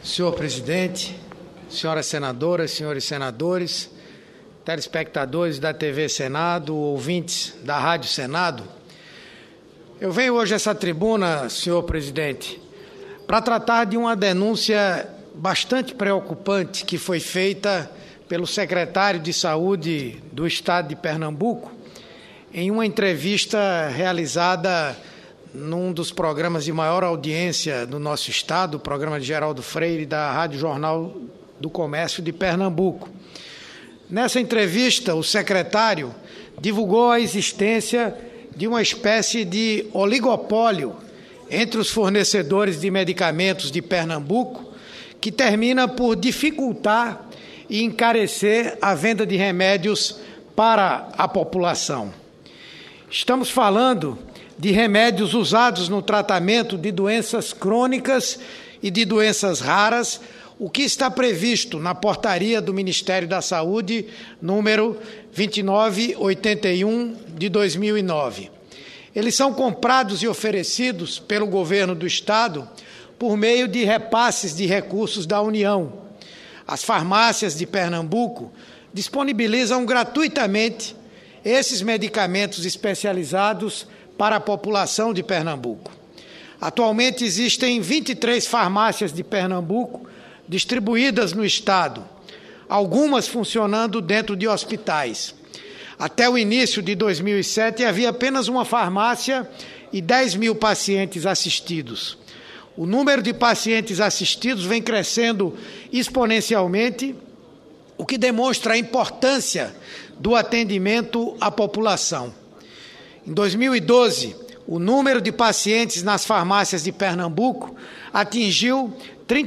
Senhor presidente, senhoras senadoras, senhores senadores, telespectadores da TV Senado, ouvintes da Rádio Senado, eu venho hoje a essa tribuna, senhor presidente, para tratar de uma denúncia bastante preocupante que foi feita pelo secretário de Saúde do Estado de Pernambuco em uma entrevista realizada num dos programas de maior audiência do nosso estado, o programa de Geraldo Freire, da Rádio Jornal do Comércio de Pernambuco. Nessa entrevista, o secretário divulgou a existência de uma espécie de oligopólio entre os fornecedores de medicamentos de Pernambuco, que termina por dificultar e encarecer a venda de remédios para a população. Estamos falando de remédios usados no tratamento de doenças crônicas e de doenças raras, o que está previsto na portaria do Ministério da Saúde, número 2981 de 2009. Eles são comprados e oferecidos pelo governo do Estado por meio de repasses de recursos da União. As farmácias de Pernambuco disponibilizam gratuitamente esses medicamentos especializados para a população de Pernambuco. Atualmente existem 23 farmácias de Pernambuco distribuídas no estado, algumas funcionando dentro de hospitais. Até o início de 2007 havia apenas uma farmácia e 10 mil pacientes assistidos. O número de pacientes assistidos vem crescendo exponencialmente, o que demonstra a importância do atendimento à população. Em 2012, o número de pacientes nas farmácias de Pernambuco atingiu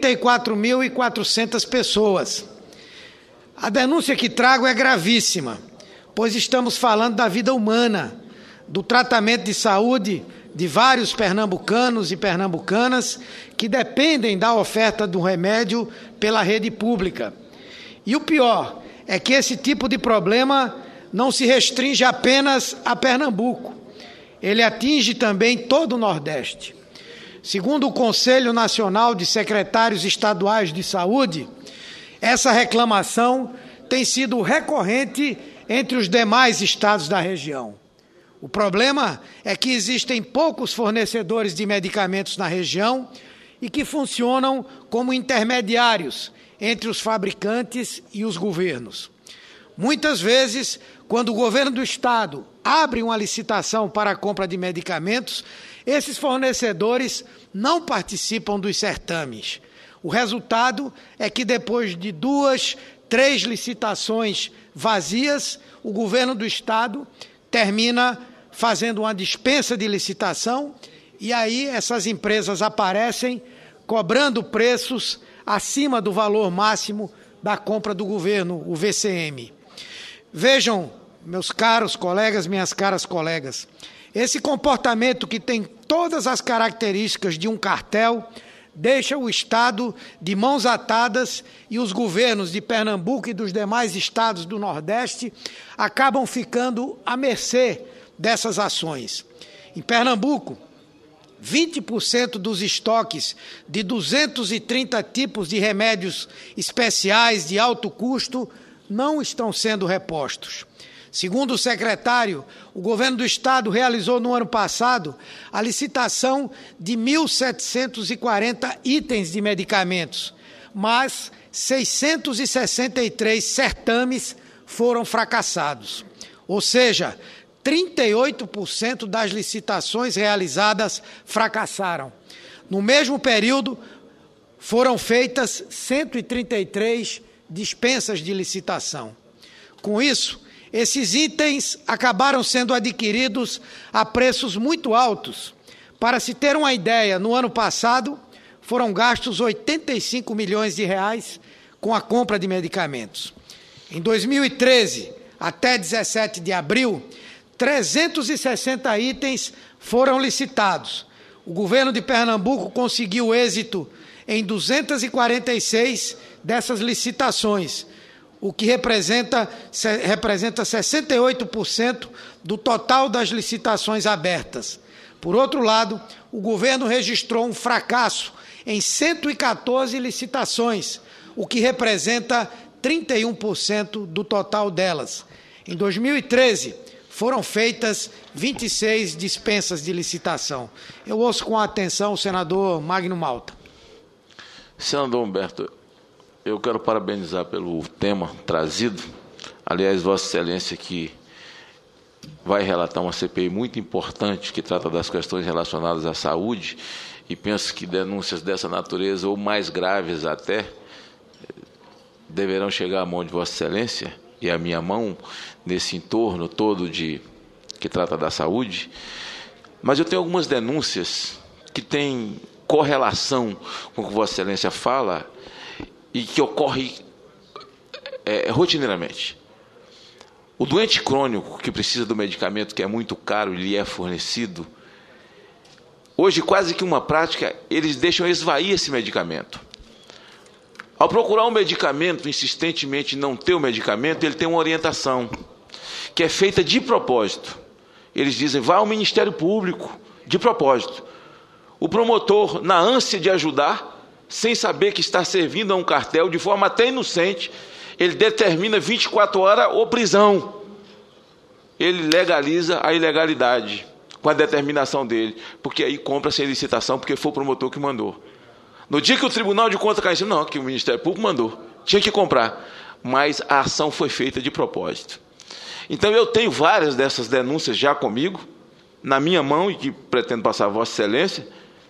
34.400 pessoas. A denúncia que trago é gravíssima, pois estamos falando da vida humana, do tratamento de saúde de vários pernambucanos e pernambucanas que dependem da oferta do remédio pela rede pública. E o pior é que esse tipo de problema não se restringe apenas a Pernambuco. Ele atinge também todo o Nordeste. Segundo o Conselho Nacional de Secretários Estaduais de Saúde, essa reclamação tem sido recorrente entre os demais estados da região. O problema é que existem poucos fornecedores de medicamentos na região e que funcionam como intermediários entre os fabricantes e os governos. Muitas vezes, quando o governo do estado abre uma licitação para a compra de medicamentos, esses fornecedores não participam dos certames. O resultado é que depois de 2, 3 licitações vazias, o governo do estado termina fazendo uma dispensa de licitação e aí essas empresas aparecem cobrando preços acima do valor máximo da compra do governo, o VCM. Vejam, meus caros colegas, minhas caras colegas, esse comportamento que tem todas as características de um cartel deixa o Estado de mãos atadas e os governos de Pernambuco e dos demais estados do Nordeste acabam ficando à mercê dessas ações. Em Pernambuco, 20% dos estoques de 230 tipos de remédios especiais de alto custo não estão sendo repostos. Segundo o secretário, o governo do estado realizou no ano passado a licitação de 1.740 itens de medicamentos, mas 663 certames foram fracassados. Ou seja, 38% das licitações realizadas fracassaram. No mesmo período, foram feitas 133 dispensas de licitação. Com isso, esses itens acabaram sendo adquiridos a preços muito altos. Para se ter uma ideia, no ano passado foram gastos 85 milhões de reais com a compra de medicamentos. Em 2013, até 17 de abril, 360 itens foram licitados. O governo de Pernambuco conseguiu êxito em 246 dessas licitações, o que representa 68% do total das licitações abertas. Por outro lado, o governo registrou um fracasso em 114 licitações, o que representa 31% do total delas. Em 2013, foram feitas 26 dispensas de licitação. Eu ouço com atenção o senador Magno Malta. Senador Humberto, eu quero parabenizar pelo tema trazido. Aliás, Vossa Excelência que vai relatar uma CPI muito importante que trata das questões relacionadas à saúde, e penso que denúncias dessa natureza, ou mais graves até, deverão chegar à mão de Vossa Excelência e à minha mão, nesse entorno todo que trata da saúde. Mas eu tenho algumas denúncias que têm correlação com o que Vossa Excelência fala e que ocorre rotineiramente. O doente crônico que precisa do medicamento que é muito caro e lhe é fornecido, hoje quase que uma prática, eles deixam esvair esse medicamento. Ao procurar um medicamento, insistentemente não ter o medicamento, ele tem uma orientação, que é feita de propósito. Eles dizem, vá ao Ministério Público, de propósito. O promotor, na ânsia de ajudar, sem saber que está servindo a um cartel, de forma até inocente, ele determina 24 horas ou prisão. Ele legaliza a ilegalidade com a determinação dele, porque aí compra sem licitação, porque foi o promotor que mandou. No dia que o Tribunal de Contas caiu em cima, não, que o Ministério Público mandou, tinha que comprar, mas a ação foi feita de propósito. Então eu tenho várias dessas denúncias já comigo, na minha mão, e que pretendo passar a Vossa Excelência,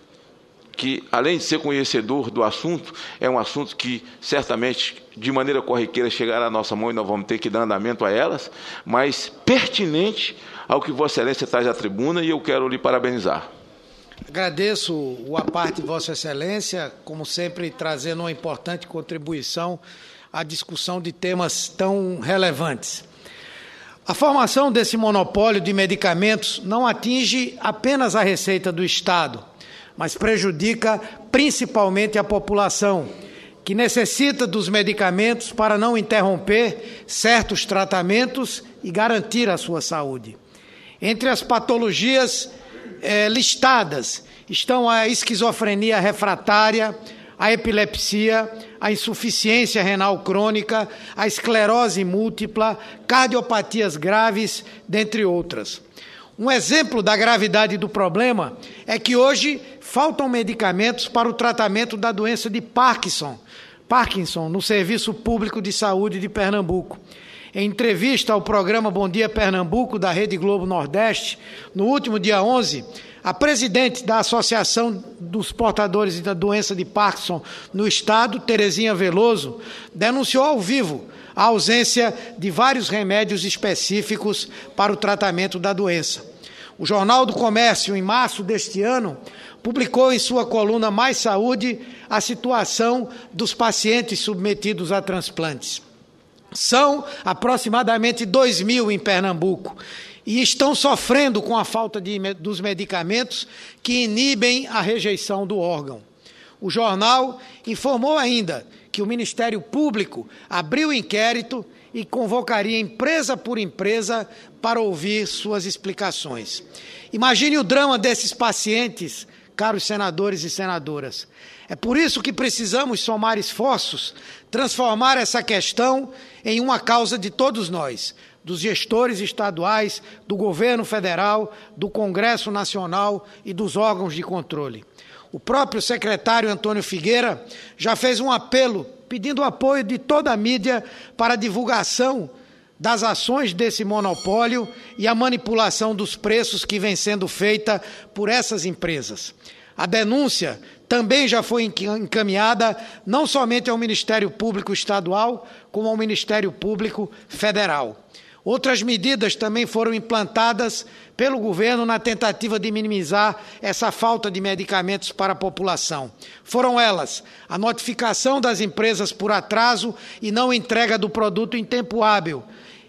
que além de ser conhecedor do assunto, é um assunto que certamente, de maneira corriqueira, chegará à nossa mão e nós vamos ter que dar andamento a elas, mas pertinente ao que Vossa Excelência traz à tribuna, e eu quero lhe parabenizar. Agradeço a parte de Vossa Excelência, como sempre, trazendo uma importante contribuição à discussão de temas tão relevantes. A formação desse monopólio de medicamentos não atinge apenas a receita do Estado, mas prejudica principalmente a população, que necessita dos medicamentos para não interromper certos tratamentos e garantir a sua saúde. Entre as patologias listadas estão a esquizofrenia refratária, a epilepsia, a insuficiência renal crônica, a esclerose múltipla, cardiopatias graves, dentre outras. Um exemplo da gravidade do problema é que hoje faltam medicamentos para o tratamento da doença de Parkinson no Serviço Público de Saúde de Pernambuco. Em entrevista ao programa Bom Dia Pernambuco, da Rede Globo Nordeste, no último dia 11, a presidente da Associação dos Portadores da Doença de Parkinson no Estado, Terezinha Veloso, denunciou ao vivo a ausência de vários remédios específicos para o tratamento da doença. O Jornal do Comércio, em março deste ano, publicou em sua coluna Mais Saúde a situação dos pacientes submetidos a transplantes. São aproximadamente 2.000 em Pernambuco e estão sofrendo com a falta dos medicamentos que inibem a rejeição do órgão. O jornal informou ainda que o Ministério Público abriu inquérito e convocaria empresa por empresa para ouvir suas explicações. Imagine o drama desses pacientes, caros senadores e senadoras. É por isso que precisamos somar esforços, transformar essa questão em uma causa de todos nós, dos gestores estaduais, do governo federal, do Congresso Nacional e dos órgãos de controle. O próprio secretário Antônio Figueira já fez um apelo pedindo o apoio de toda a mídia para a divulgação das ações desse monopólio e a manipulação dos preços que vem sendo feita por essas empresas. A denúncia também já foi encaminhada não somente ao Ministério Público Estadual, como ao Ministério Público Federal. Outras medidas também foram implantadas pelo governo na tentativa de minimizar essa falta de medicamentos para a população. Foram elas: a notificação das empresas por atraso e não entrega do produto em tempo hábil,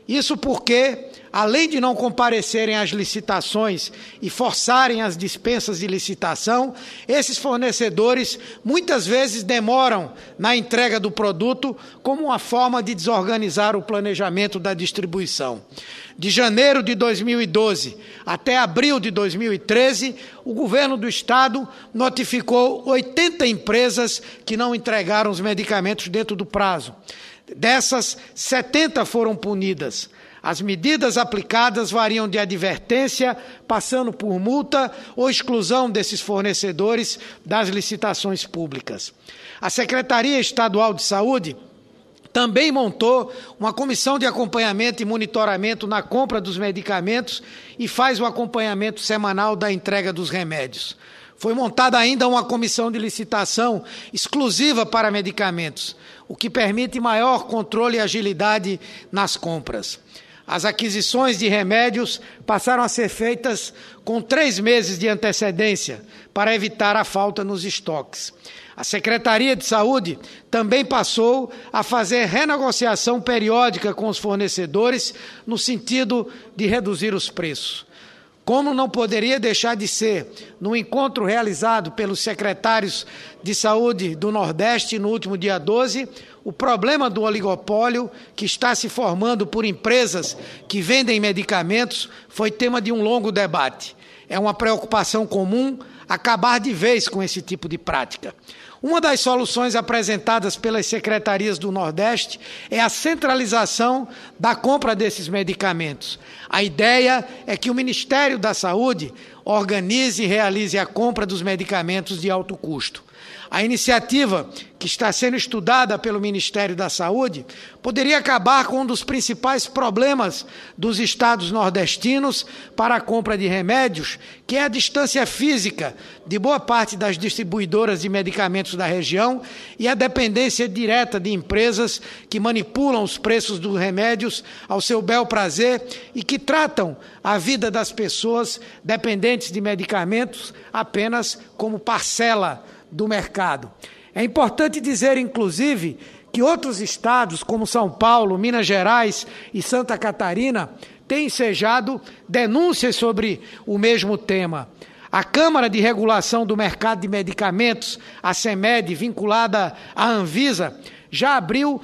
Isso porque, além de não comparecerem às licitações e forçarem as dispensas de licitação, esses fornecedores muitas vezes demoram na entrega do produto como uma forma de desorganizar o planejamento da distribuição. De janeiro de 2012 até abril de 2013, o governo do Estado notificou 80 empresas que não entregaram os medicamentos dentro do prazo. Dessas, 70 foram punidas. As medidas aplicadas variam de advertência, passando por multa ou exclusão desses fornecedores das licitações públicas. A Secretaria Estadual de Saúde também montou uma comissão de acompanhamento e monitoramento na compra dos medicamentos e faz o acompanhamento semanal da entrega dos remédios. Foi montada ainda uma comissão de licitação exclusiva para medicamentos, o que permite maior controle e agilidade nas compras. As aquisições de remédios passaram a ser feitas com 3 meses de antecedência, para evitar a falta nos estoques. A Secretaria de Saúde também passou a fazer renegociação periódica com os fornecedores, no sentido de reduzir os preços. Como não poderia deixar de ser, no encontro realizado pelos secretários de Saúde do Nordeste no último dia 12, o problema do oligopólio que está se formando por empresas que vendem medicamentos foi tema de um longo debate. É uma preocupação comum acabar de vez com esse tipo de prática. Uma das soluções apresentadas pelas secretarias do Nordeste é a centralização da compra desses medicamentos. A ideia é que o Ministério da Saúde organize e realize a compra dos medicamentos de alto custo. A iniciativa, que está sendo estudada pelo Ministério da Saúde, poderia acabar com um dos principais problemas dos estados nordestinos para a compra de remédios, que é a distância física de boa parte das distribuidoras de medicamentos da região e a dependência direta de empresas que manipulam os preços dos remédios ao seu bel prazer e que tratam a vida das pessoas dependentes de medicamentos apenas como parcela do mercado. É importante dizer, inclusive, que outros estados, como São Paulo, Minas Gerais e Santa Catarina, têm ensejado denúncias sobre o mesmo tema. A Câmara de Regulação do Mercado de Medicamentos, a CEMED, vinculada à Anvisa, já abriu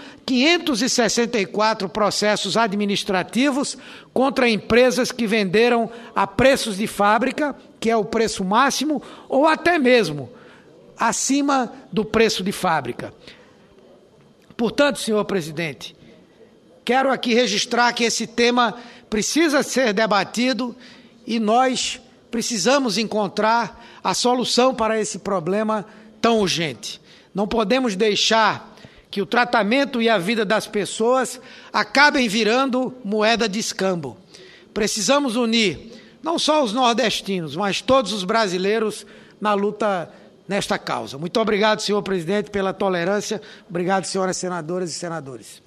564 processos administrativos contra empresas que venderam a preços de fábrica, que é o preço máximo, ou até mesmo acima do preço de fábrica. Portanto, senhor presidente, quero aqui registrar que esse tema precisa ser debatido e nós precisamos encontrar a solução para esse problema tão urgente. Não podemos deixar que o tratamento e a vida das pessoas acabem virando moeda de escambo. Precisamos unir não só os nordestinos, mas todos os brasileiros na luta nesta causa. Muito obrigado, senhor presidente, pela tolerância. Obrigado, senhoras senadoras e senadores.